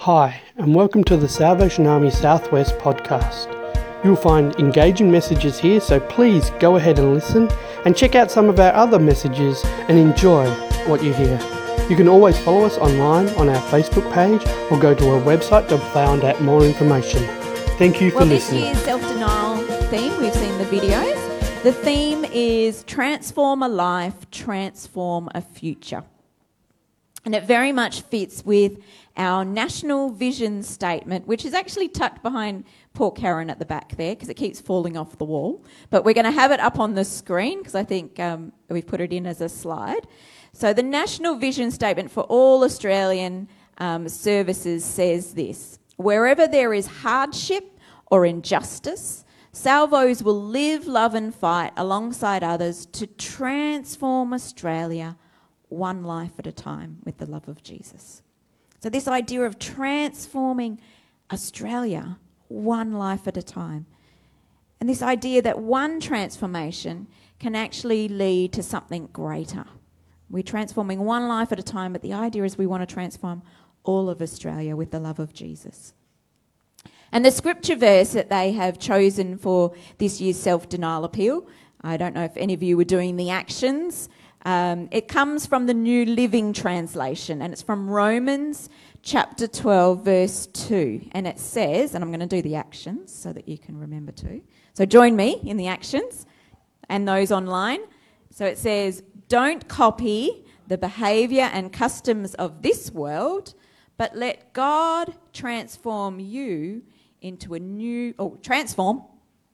Hi, and welcome to the Salvation Army Southwest podcast. You'll find engaging messages here, so please go ahead and listen and check out some of our other messages and enjoy what you hear. You can always follow us online on our Facebook page or go to our website to find out more information. Thank you for listening. This year's self-denial theme, we've seen the videos. The theme is transform a life, transform a future. And it very much fits with our national vision statement, which is actually tucked behind Paul Karen at the back there because it keeps falling off the wall. But we're going to have it up on the screen because I think we've put it in as a slide. So the national vision statement for all Australian services says this: wherever there is hardship or injustice, Salvos will live, love and fight alongside others to transform Australia one life at a time with the love of Jesus. So this idea of transforming Australia one life at a time. And this idea that one transformation can actually lead to something greater. We're transforming one life at a time, but the idea is we want to transform all of Australia with the love of Jesus. And the scripture verse that they have chosen for this year's self-denial appeal, I don't know if any of you were doing the actions. It comes from the New Living Translation, and it's from Romans chapter 12, verse 2. And it says, and I'm going to do the actions so that you can remember too. So join me in the actions and those online. So it says, don't copy the behaviour and customs of this world, but let God transform you into a new, transform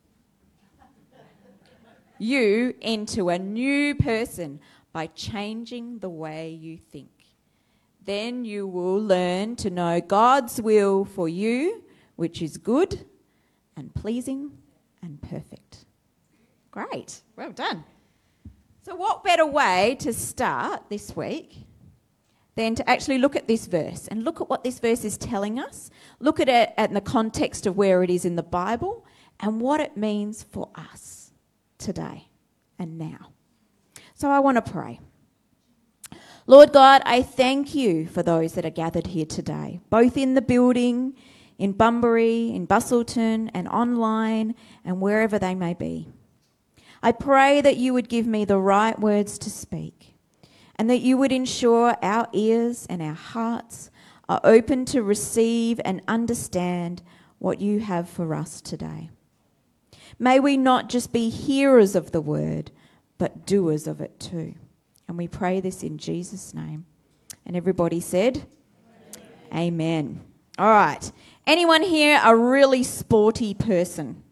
you into a new person by changing the way you think. Then you will learn to know God's will for you, which is good and pleasing and perfect. Great. Well done. So what better way to start this week than to actually look at this verse and look at what this verse is telling us, look at it in the context of where it is in the Bible and what it means for us today and now. So I want to pray. Lord God, I thank you for those that are gathered here today, both in the building, in Bunbury, in Busselton, and online, and wherever they may be. I pray that you would give me the right words to speak, and that you would ensure our ears and our hearts are open to receive and understand what you have for us today. May we not just be hearers of the word, but doers of it too. And we pray this in Jesus' name. And everybody said, Amen. All right. Anyone here a really sporty person?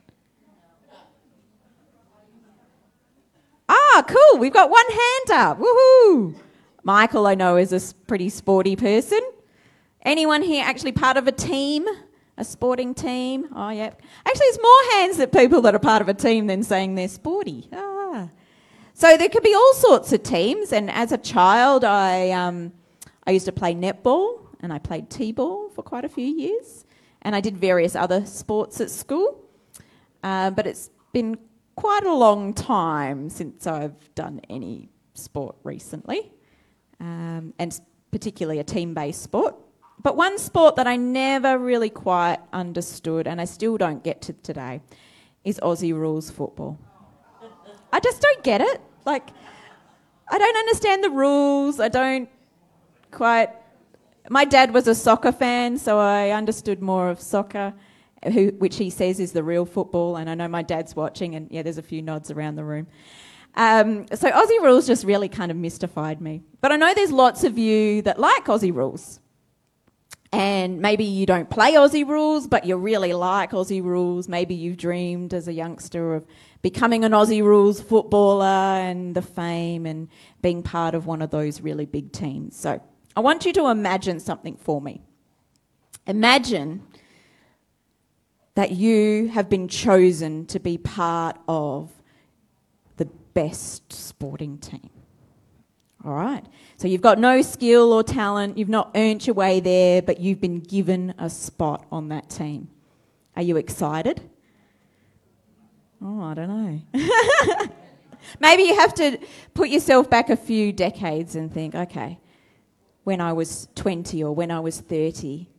Ah, cool. We've got one hand up. Woohoo. Michael, I know, is a pretty sporty person. Anyone here actually part of a team? A sporting team? Oh, yeah. Actually, it's more hands at people that are part of a team than saying they're sporty. So there could be all sorts of teams, and as a child I used to play netball and I played t-ball for quite a few years, and I did various other sports at school, but it's been quite a long time since I've done any sport recently, and particularly a team-based sport. But one sport that I never really quite understood, and I still don't get to today, is Aussie rules football. I just don't get it. Like, I don't understand the rules. I don't quite... My dad was a soccer fan, so I understood more of soccer, which he says is the real football, and I know my dad's watching, and yeah, there's a few nods around the room. So Aussie rules just really kind of mystified me. But I know there's lots of you that like Aussie rules. And maybe you don't play Aussie rules, but you really like Aussie rules. Maybe you've dreamed as a youngster of becoming an Aussie rules footballer and the fame and being part of one of those really big teams. So I want you to imagine something for me. Imagine that you have been chosen to be part of the best sporting team. All right. So you've got no skill or talent. You've not earned your way there, but you've been given a spot on that team. Are you excited? Oh, I don't know. Maybe you have to put yourself back a few decades and think, okay, when I was 20 or when I was 30,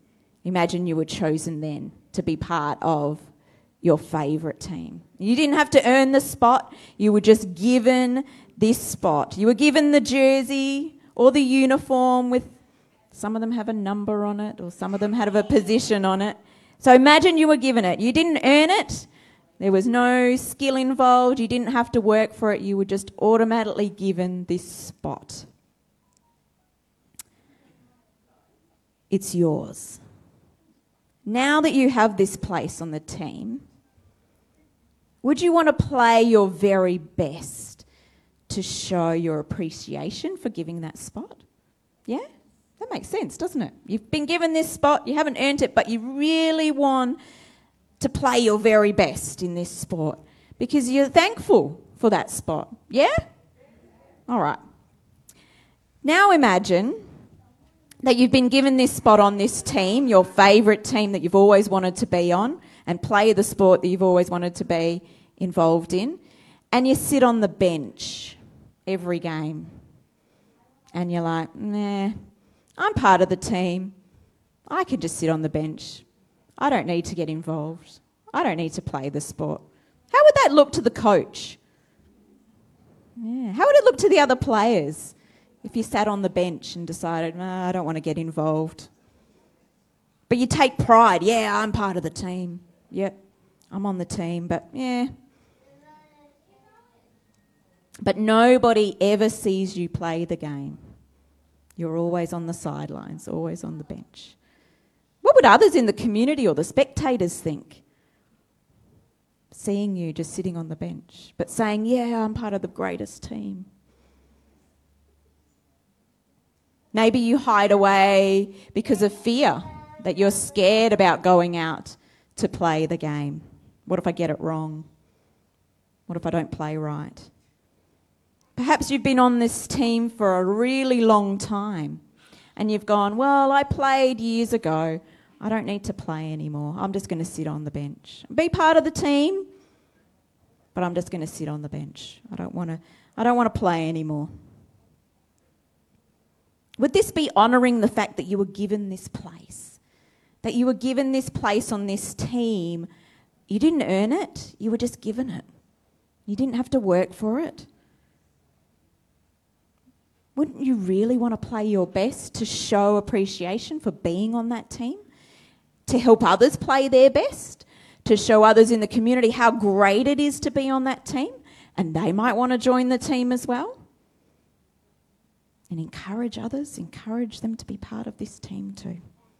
Imagine you were chosen then to be part of your favourite team. You didn't have to earn the spot. You were just given this spot. You were given the jersey or the uniform with, some of them have a number on it or some of them have a position on it. So imagine you were given it. You didn't earn it. There was no skill involved. You didn't have to work for it. You were just automatically given this spot. It's yours. Now that you have this place on the team, would you want to play your very best to show your appreciation for giving that spot? Yeah? That makes sense, doesn't it? You've been given this spot, you haven't earned it, but you really want to play your very best in this sport because you're thankful for that spot. Yeah? All right. Now imagine that you've been given this spot on this team, your favourite team that you've always wanted to be on and play the sport that you've always wanted to be involved in, and you sit on the bench every game and you're like, nah, I'm part of the team. I can just sit on the bench. I don't need to get involved. I don't need to play the sport. How would that look to the coach? Yeah. How would it look to the other players if you sat on the bench and decided, I don't want to get involved? But you take pride. Yeah, I'm part of the team. Yep, I'm on the team, but yeah. But nobody ever sees you play the game. You're always on the sidelines, always on the bench. What would others in the community or the spectators think? Seeing you just sitting on the bench, but saying, yeah, I'm part of the greatest team. Maybe you hide away because of fear, that you're scared about going out to play the game. What if I get it wrong? What if I don't play right? Perhaps you've been on this team for a really long time and you've gone, well, I played years ago. I don't need to play anymore. I'm just going to sit on the bench. Be part of the team, but I'm just going to sit on the bench. I don't want to play anymore. Would this be honouring the fact that you were given this place? That you were given this place on this team? You didn't earn it. You were just given it. You didn't have to work for it. Wouldn't you really want to play your best to show appreciation for being on that team? To help others play their best? To show others in the community how great it is to be on that team? And they might want to join the team as well? And encourage others, encourage them to be part of this team too.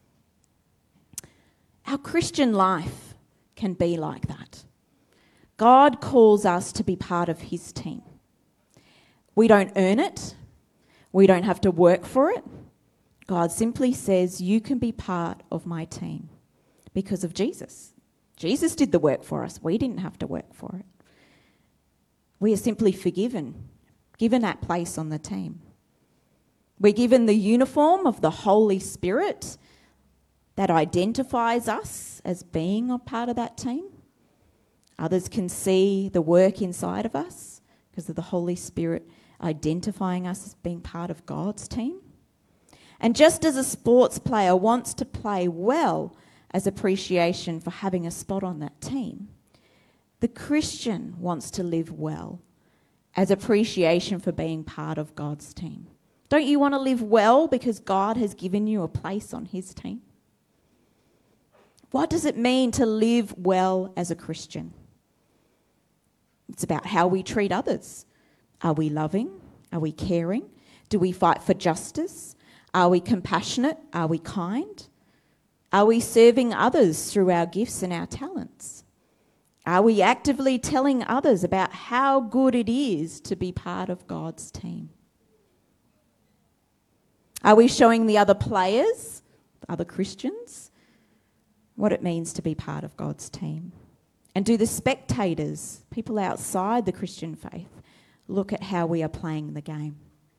Our Christian life can be like that. God calls us to be part of his team. We don't earn it. We don't have to work for it. God simply says, you can be part of my team because of Jesus. Jesus did the work for us. We didn't have to work for it. We are simply forgiven, given that place on the team. We're given the uniform of the Holy Spirit that identifies us as being a part of that team. Others can see the work inside of us because of the Holy Spirit identifying us as being part of God's team. And just as a sports player wants to play well as appreciation for having a spot on that team, the Christian wants to live well as appreciation for being part of God's team. Don't you want to live well because God has given you a place on his team? What does it mean to live well as a Christian? It's about how we treat others. Are we loving? Are we caring? Do we fight for justice? Are we compassionate? Are we kind? Are we serving others through our gifts and our talents? Are we actively telling others about how good it is to be part of God's team? Are we showing the other players, other Christians, what it means to be part of God's team? And do the spectators, people outside the Christian faith, look at how we are playing the game?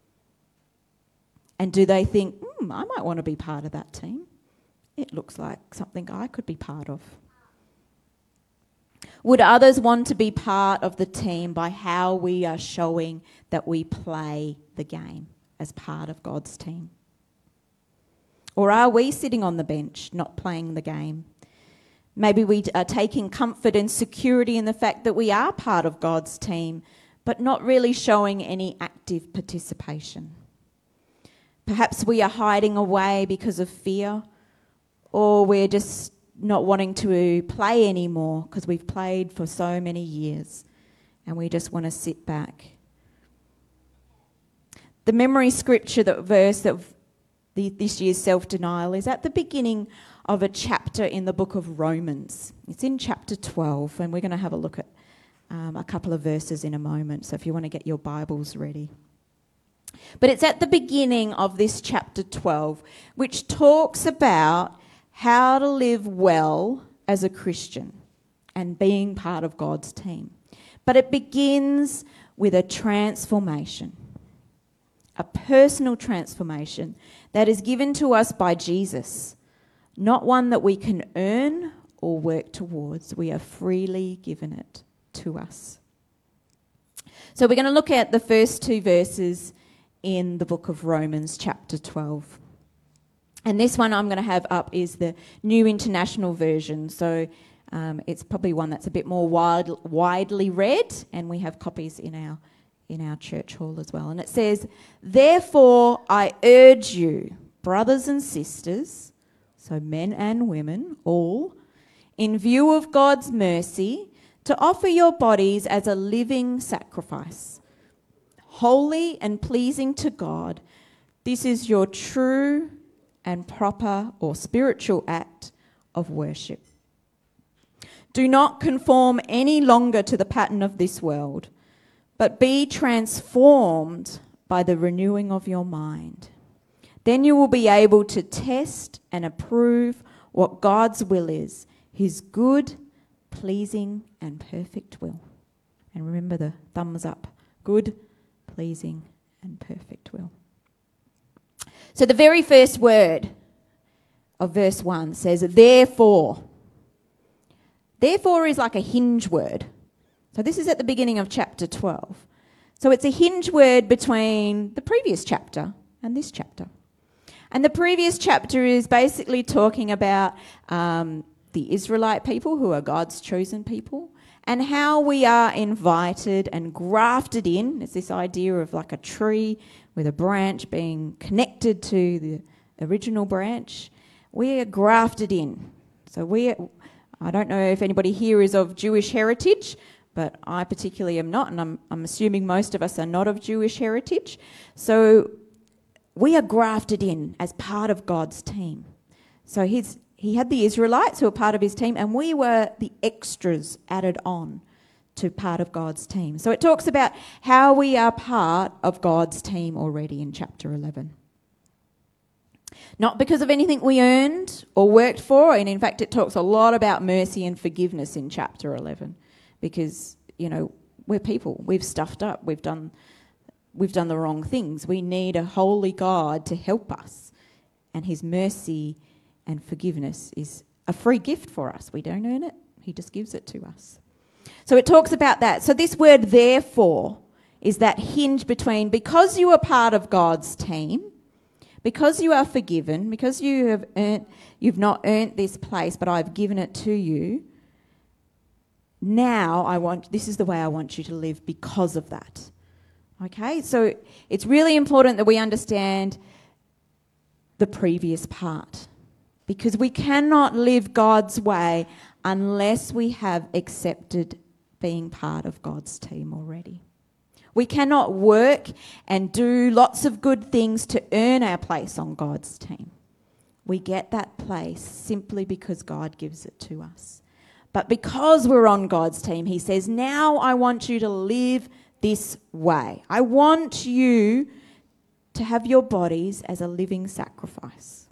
And do they think, I might want to be part of that team? It looks like something I could be part of. Would others want to be part of the team by how we are showing that we play the game as part of God's team? Or are we sitting on the bench, not playing the game? Maybe we are taking comfort and security in the fact that we are part of God's team, but not really showing any active participation. Perhaps we are hiding away because of fear, or we're just not wanting to play anymore because we've played for so many years and we just want to sit back. The memory scripture, that verse of this year's self-denial, is at the beginning of a chapter in the book of Romans. It's in chapter 12, and we're going to have a look at a couple of verses in a moment, so if you want to get your Bibles ready. But it's at the beginning of this chapter 12, which talks about how to live well as a Christian and being part of God's team. But it begins with a transformation, a personal transformation that is given to us by Jesus, not one that we can earn or work towards. We are freely given it to us. So we're going to look at the first two verses in the book of Romans chapter 12. And this one I'm going to have up is the New International Version. So it's probably one that's a bit more widely read, and we have copies in our church hall as well. And it says, "Therefore I urge you, brothers and sisters," so men and women, all, "in view of God's mercy, to offer your bodies as a living sacrifice, holy and pleasing to God. This is your true and proper or spiritual act of worship. Do not conform any longer to the pattern of this world, but be transformed by the renewing of your mind. Then you will be able to test and approve what God's will is, his good, pleasing, and perfect will." And remember the thumbs up. Good, pleasing, and perfect will. So the very first word of verse 1 says, "Therefore." Therefore is like a hinge word. So this is at the beginning of chapter 12. So it's a hinge word between the previous chapter and this chapter. And the previous chapter is basically talking about the Israelite people, who are God's chosen people, and how we are invited and grafted in. It's this idea of like a tree with a branch being connected to the original branch. We are grafted in. So I don't know if anybody here is of Jewish heritage, but I particularly am not, and I'm assuming most of us are not of Jewish heritage. So we are grafted in as part of God's team. So he had the Israelites who were part of his team, and we were the extras added on to part of God's team. So it talks about how we are part of God's team already in chapter 11. Not because of anything we earned or worked for, and in fact it talks a lot about mercy and forgiveness in chapter 11, because, we're people, we've stuffed up, we've done the wrong things. We need a holy God to help us, and his mercy and forgiveness is a free gift for us. We don't earn it, he just gives it to us. So it talks about that. So this word "therefore" is that hinge between, because you are part of God's team, because you are forgiven, because you've not earned this place, but I've given it to you. Now this is the way I want you to live because of that. Okay, so it's really important that we understand the previous part, because we cannot live God's way unless we have accepted being part of God's team already. We cannot work and do lots of good things to earn our place on God's team. We get that place simply because God gives it to us. But because we're on God's team, he says, now I want you to live this way. I want you to have your bodies as a living sacrifice.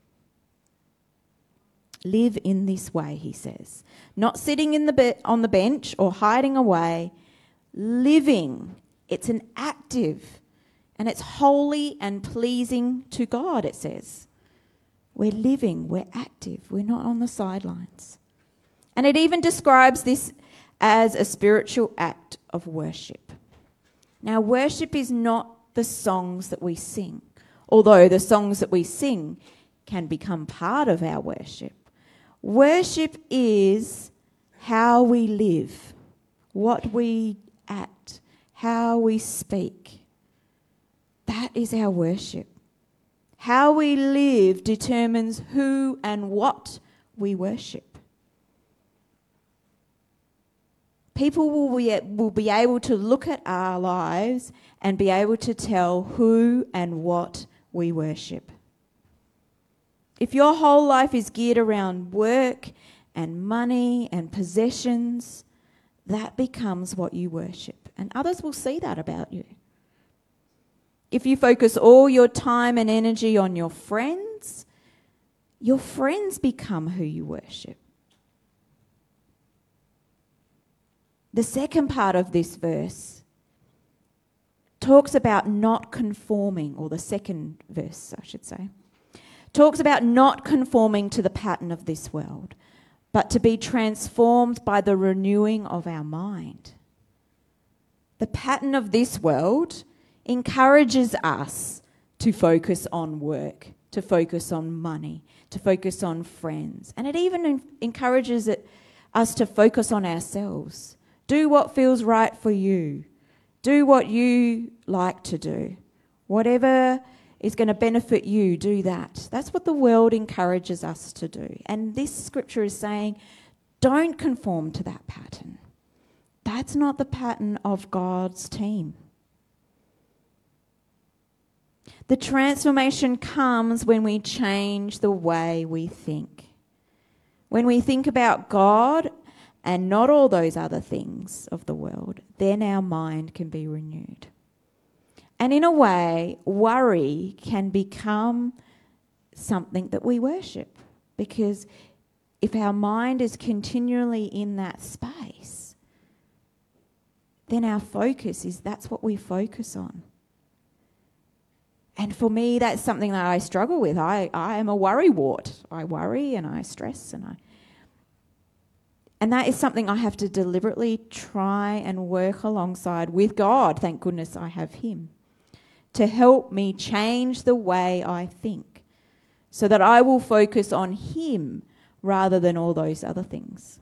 Live in this way, he says. Not sitting on the bench or hiding away. Living. It's an active, and it's holy and pleasing to God, it says. We're living, we're active, we're not on the sidelines. And it even describes this as a spiritual act of worship. Now, worship is not the songs that we sing, although the songs that we sing can become part of our worship. Worship is how we live, what we act, how we speak. That is our worship. How we live determines who and what we worship. People will be able to look at our lives and be able to tell who and what we worship. If your whole life is geared around work and money and possessions, that becomes what you worship. And others will see that about you. If you focus all your time and energy on your friends become who you worship. The second part of this verse talks about not conforming, or the second verse, I should say, talks about not conforming to the pattern of this world, but to be transformed by the renewing of our mind. The pattern of this world encourages us to focus on work, to focus on money, to focus on friends. And it even encourages us to focus on ourselves. Do what feels right for you. Do what you like to do. Whatever is going to benefit you, do that. That's what the world encourages us to do. And this scripture is saying, don't conform to that pattern. That's not the pattern of God's team. The transformation comes when we change the way we think. When we think about God and not all those other things of the world, then our mind can be renewed. And in a way, worry can become something that we worship, because if our mind is continually in that space, then our focus is that's what we focus on. And for me, that's something that I struggle with. I am a worrywart. I worry and I stress and that is something I have to deliberately try and work alongside with God. Thank goodness I have Him to help me change the way I think so that I will focus on Him rather than all those other things.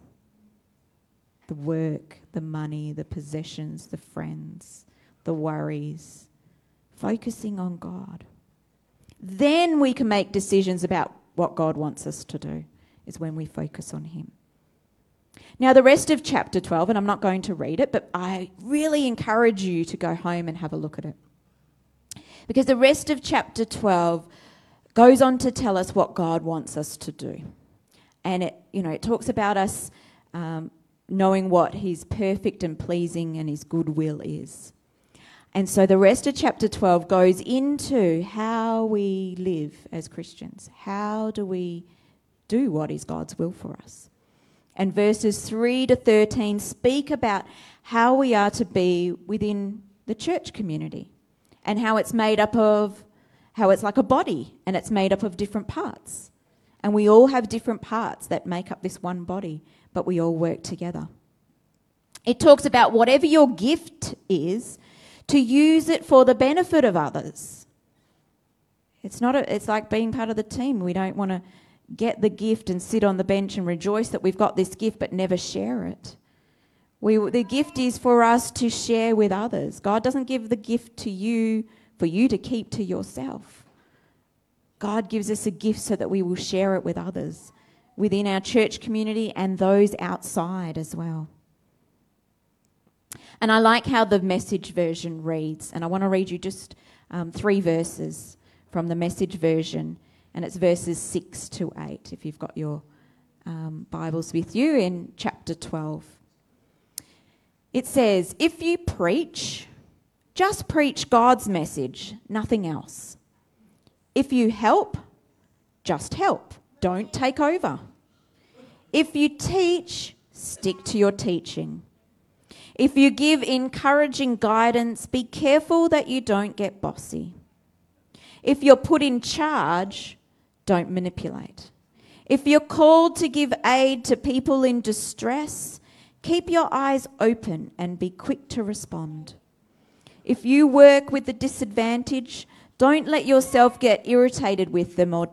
The work, the money, the possessions, the friends, the worries. Focusing on God. Then we can make decisions about what God wants us to do, is when we focus on Him. Now, the rest of chapter 12, and I'm not going to read it, but I really encourage you to go home and have a look at it. Because the rest of chapter 12 goes on to tell us what God wants us to do. And it talks about us knowing what His perfect and pleasing and His good will is. And so the rest of chapter 12 goes into how we live as Christians. How do we do what is God's will for us? And verses 3 to 13 speak about how we are to be within the church community and how it's made up of, how it's like a body and it's made up of different parts. And we all have different parts that make up this one body, but we all work together. It talks about whatever your gift is, to use it for the benefit of others. It's like being part of the team. We don't want to get the gift and sit on the bench and rejoice that we've got this gift but never share it. The gift is for us to share with others. God doesn't give the gift to you for you to keep to yourself. God gives us a gift so that we will share it with others within our church community and those outside as well. And I like how the Message version reads, and I want to read you just 3 verses from the Message version, and it's verses 6 to 8, if you've got your Bibles with you, in chapter 12. It says, if you preach, just preach God's message, nothing else. If you help, just help, don't take over. If you teach, stick to your teaching. If you give encouraging guidance, be careful that you don't get bossy. If you're put in charge, don't manipulate. If you're called to give aid to people in distress, keep your eyes open and be quick to respond. If you work with the disadvantaged, don't let yourself get irritated with them or to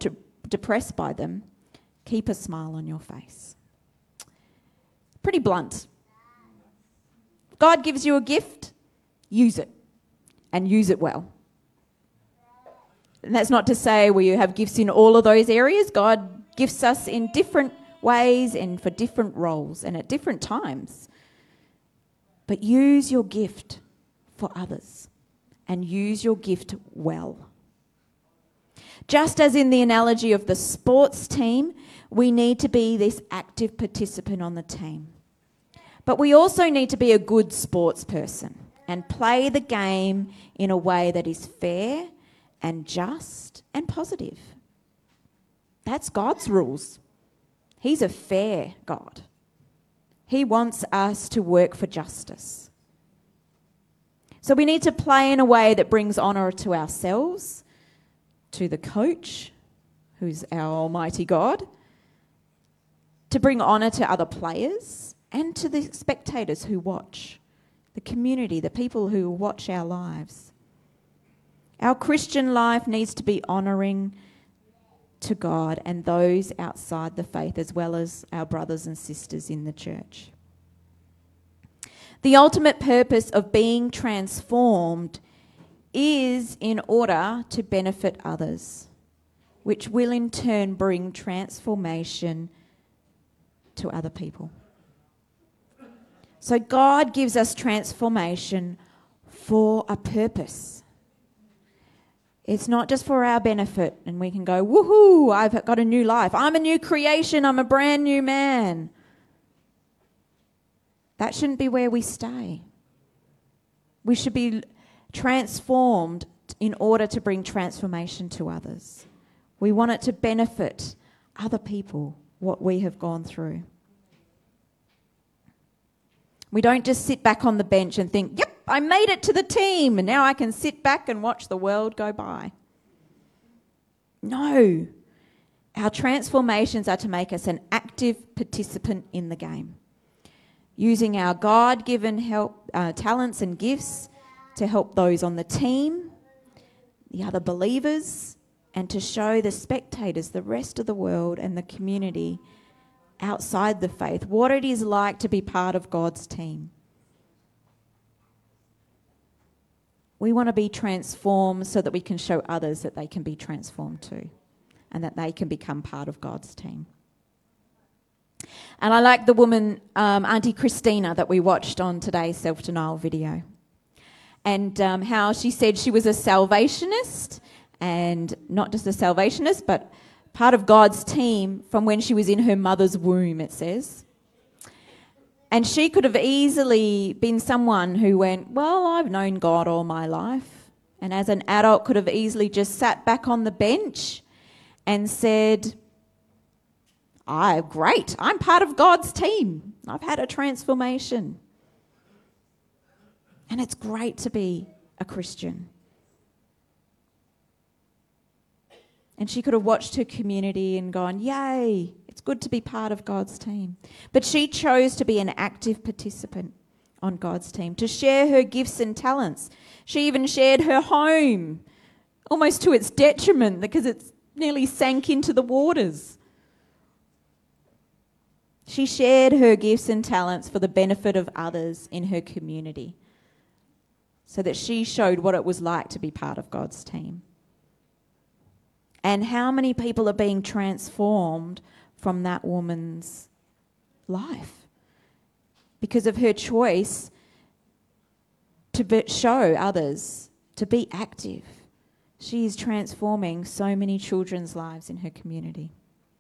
depressed by them, keep a smile on your face. Pretty blunt. God gives you a gift, use it, and use it well. And that's not to say you have gifts in all of those areas. God gifts us in different ways and for different roles and at different times. But use your gift for others and use your gift well. Just as in the analogy of the sports team, we need to be this active participant on the team. But we also need to be a good sports person and play the game in a way that is fair and just and positive. That's God's rules. He's a fair God. He wants us to work for justice. So we need to play in a way that brings honour to ourselves, to the coach, who's our almighty God, to bring honour to other players and to the spectators who watch, the community, the people who watch our lives. Our Christian life needs to be honouring to God and those outside the faith, as well as our brothers and sisters in the church. The ultimate purpose of being transformed is in order to benefit others, which will in turn bring transformation to other people. So God gives us transformation for a purpose. It's not just for our benefit and we can go, woohoo, I've got a new life. I'm a new creation. I'm a brand new man. That shouldn't be where we stay. We should be transformed in order to bring transformation to others. We want it to benefit other people, what we have gone through. We don't just sit back on the bench and think, yep, I made it to the team and now I can sit back and watch the world go by. No. Our transformations are to make us an active participant in the game, using our God-given talents and gifts to help those on the team, the other believers, and to show the spectators, the rest of the world and the community outside the faith, what it is like to be part of God's team. We want to be transformed so that we can show others that they can be transformed too and that they can become part of God's team. And I like the woman, Auntie Christina, that we watched on today's self-denial video, and how she said she was a salvationist, and not just a salvationist, but part of God's team from when she was in her mother's womb, it says. And she could have easily been someone who went, well, I've known God all my life, and as an adult could have easily just sat back on the bench and said, great, I'm part of God's team. I've had a transformation. And it's great to be a Christian. And she could have watched her community and gone, yay, it's good to be part of God's team. But she chose to be an active participant on God's team, to share her gifts and talents. She even shared her home, almost to its detriment, because it nearly sank into the waters. She shared her gifts and talents for the benefit of others in her community, so that she showed what it was like to be part of God's team. And how many people are being transformed from that woman's life because of her choice to show others, to be active. She is transforming so many children's lives in her community.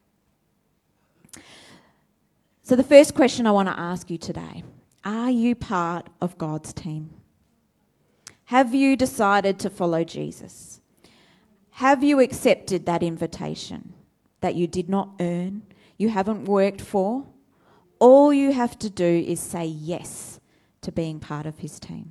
So the first question I want to ask you today, are you part of God's team? Have you decided to follow Jesus? Have you accepted that invitation that you did not earn, you haven't worked for? All you have to do is say yes to being part of his team.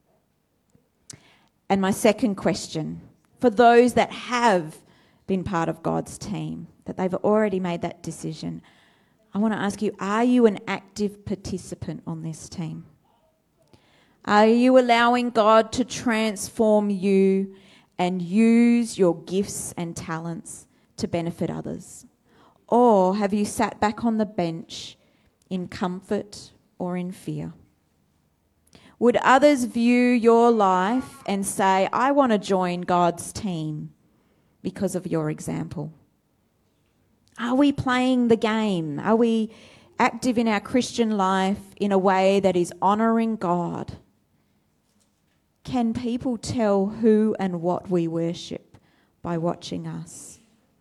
And my second question, for those that have been part of God's team, that they've already made that decision, I want to ask you, are you an active participant on this team? Are you allowing God to transform you and use your gifts and talents to benefit others? Or have you sat back on the bench in comfort or in fear? Would others view your life and say, I want to join God's team because of your example? Are we playing the game? Are we active in our Christian life in a way that is honouring God? Can people tell who and what we worship by watching us?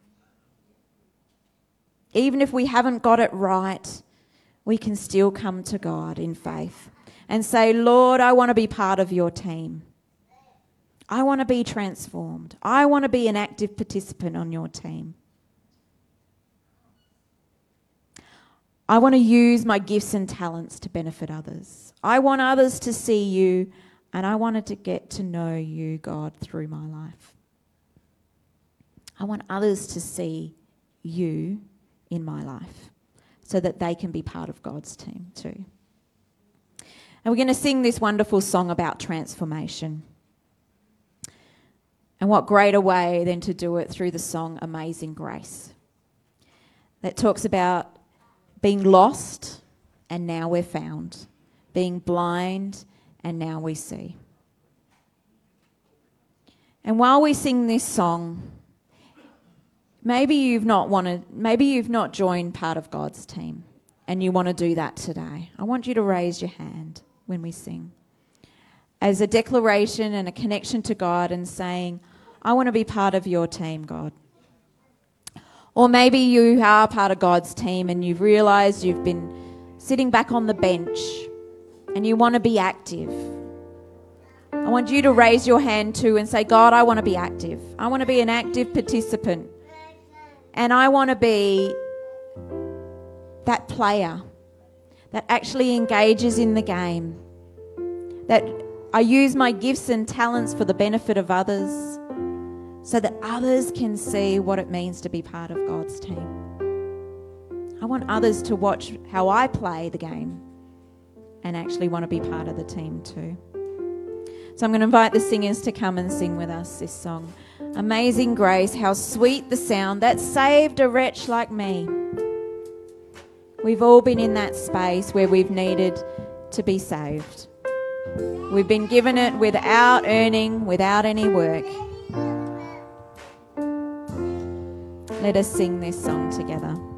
Even if we haven't got it right, we can still come to God in faith and say, Lord, I want to be part of your team. I want to be transformed. I want to be an active participant on your team. I want to use my gifts and talents to benefit others. I want others to see you, and I wanted to get to know you, God, through my life. I want others to see you in my life so that they can be part of God's team too. And we're going to sing this wonderful song about transformation. And what greater way than to do it through the song Amazing Grace, that talks about being lost and now we're found, being blind and now we see. And while we sing this song, maybe you've not joined part of God's team and you want to do that today. I want you to raise your hand when we sing as a declaration and a connection to God and saying, I want to be part of your team, God. Or maybe you are part of God's team and you've realised you've been sitting back on the bench and you want to be active. I want you to raise your hand too and say, God, I want to be active. I want to be an active participant. And I want to be that player that actually engages in the game. That I use my gifts and talents for the benefit of others, so that others can see what it means to be part of God's team. I want others to watch how I play the game and actually want to be part of the team too. So I'm going to invite the singers to come and sing with us this song. Amazing Grace, how sweet the sound that saved a wretch like me. We've all been in that space where we've needed to be saved. We've been given it without earning, without any work. Let us sing this song together.